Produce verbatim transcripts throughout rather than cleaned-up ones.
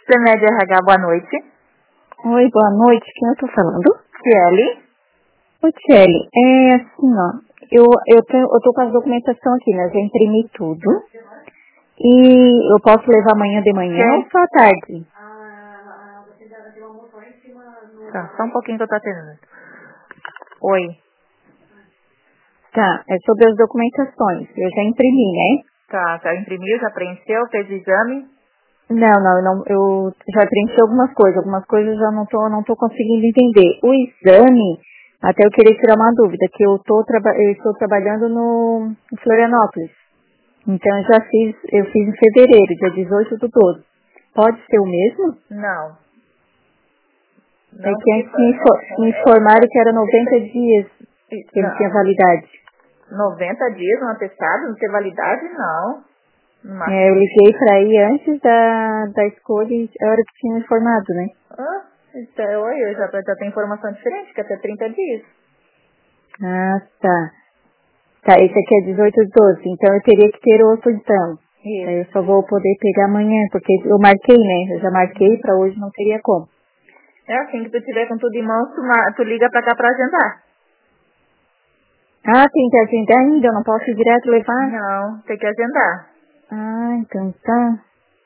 Premed R H, boa noite. Oi, boa noite. Quem eu tô falando? Kelly. Oi, Kelly. É assim, ó. Eu, eu, tenho, eu tô com a documentação aqui, né? Eu já imprimi tudo. E eu posso levar amanhã de manhã Quem? ou só à tarde? Tá, só um pouquinho que eu tô atendendo. Oi. Tá, é sobre as documentações. Eu já imprimi, né? Tá, já imprimiu, já preencheu, fez o exame? Não, não, eu, não, eu já preenchi algumas coisas. Algumas coisas eu já não tô, não tô conseguindo entender. O exame, até eu queria tirar uma dúvida, que eu, tô traba eu estou trabalhando no em Florianópolis. Então eu já fiz, eu fiz em fevereiro, dia dezoito do doze. Pode ser o mesmo? Não. É Não, que porque... antes me, infor me informaram que era noventa dias que ele tinha Não. validade. noventa dias no atestado, não tem validade? Não. Mas... É, eu liguei pra aí antes da, da escolha e a hora que tinha me informado, né? Ah, então, eu já, já tenho informação diferente, que é até trinta dias. Ah, tá. Tá, esse aqui é dezoito de doze, então eu teria que ter outro então. Isso. Aí eu só vou poder pegar amanhã, porque eu marquei, né? Eu já marquei, pra hoje não teria como. É assim que tu tiver com tudo em mãos, tu, ma- tu liga pra cá pra agendar. Ah, tem que agendar ainda, eu não posso ir direto levar? Não, tem que agendar. Ah, então tá.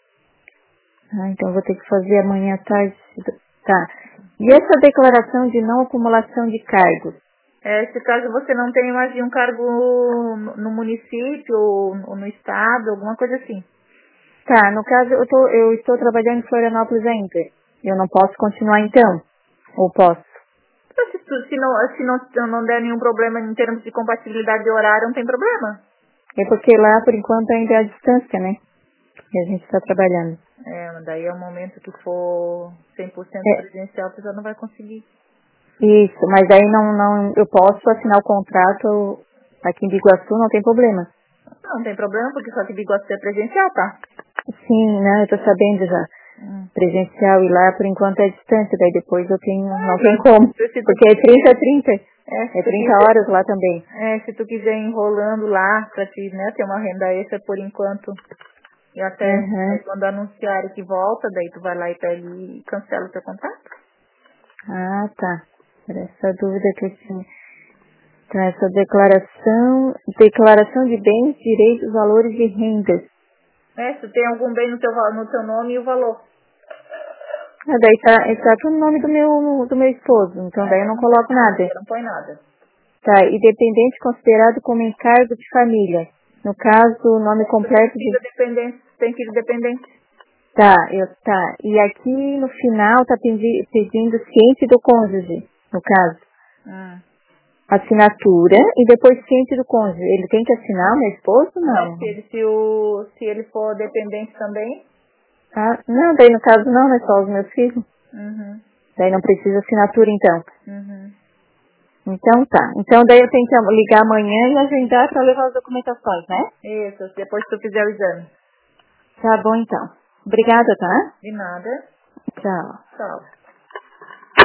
Ah, então eu vou ter que fazer amanhã à tarde. Tá. E essa declaração de não acumulação de cargos? É, se caso você não tenha mais de um cargo no no município ou no no estado, alguma coisa assim. Tá, no caso eu, tô, eu estou trabalhando em Florianópolis ainda. Eu não posso continuar então? Ou posso? Então, Se, tu- se, não, se não, não der nenhum problema em termos de compatibilidade de horário, não tem problema. É porque lá, por enquanto, ainda é a distância, né? Que a gente está trabalhando. É, mas daí é o momento que for cem por cento É, presencial, você já não vai conseguir. isso, mas aí não, não, eu posso assinar o contrato aqui em Biguaçu, não tem problema. Não, não tem problema, porque só que Biguaçu é presencial, tá? Sim, né, eu tô sabendo já. Hum. Presencial e lá, por enquanto, é distância, daí depois eu tenho, não Ah, tem mas como. se tu, Porque é trinta a trinta. é, se É tu trinta quiser, horas lá também. é, se tu quiser ir enrolando lá pra te, né, ter uma renda extra por enquanto, e até Aham. aí quando anunciarem que volta, daí tu vai lá e pega e cancela o teu contrato. Ah, tá. Era essa dúvida que eu tinha. Então, essa declaração, declaração de bens, direitos, valores e rendas. É, se tem algum bem no teu, val- no teu nome e o valor. Ah, daí tá, está tudo no nome do meu, do meu esposo, então daí eu É, não não põe coloco nada, nada. não põe nada. Tá, e dependente considerado como encargo de família. No caso, o nome Tu tem completo filho de... dependente, tem filho dependente. Tá, eu, tá. E aqui no final tá pedi, pedindo ciente do cônjuge, no caso. Hum. Assinatura e depois ciente do cônjuge. Ele tem que assinar, o meu esposo? É, Não. se ele, se, o, se ele for dependente também. Ah, não, daí no caso não, é só os meus filhos. Uhum. Daí não precisa assinatura então. Uhum. Então tá. Então daí eu tenho que ligar amanhã e agendar para levar as documentações, né? Isso, depois que tu fizer o exame. Tá bom então. Obrigada, tá? De nada. Tchau. Tchau.